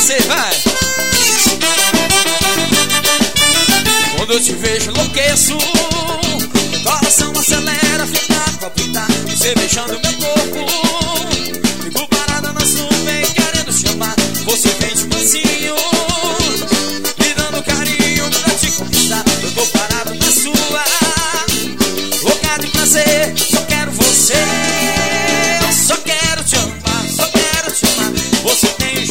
prazer, vai. Quando eu te vejo enlouqueço, meu coração acelera, fica a palpitar, você beijando meu corpo. Fico parada na nuvem querendo chamar, você vem de mansinho, me dando carinho pra te conquistar. Eu tô parado na sua, louca de prazer, só quero você. Eu só quero te amar, só quero te amar. Você tem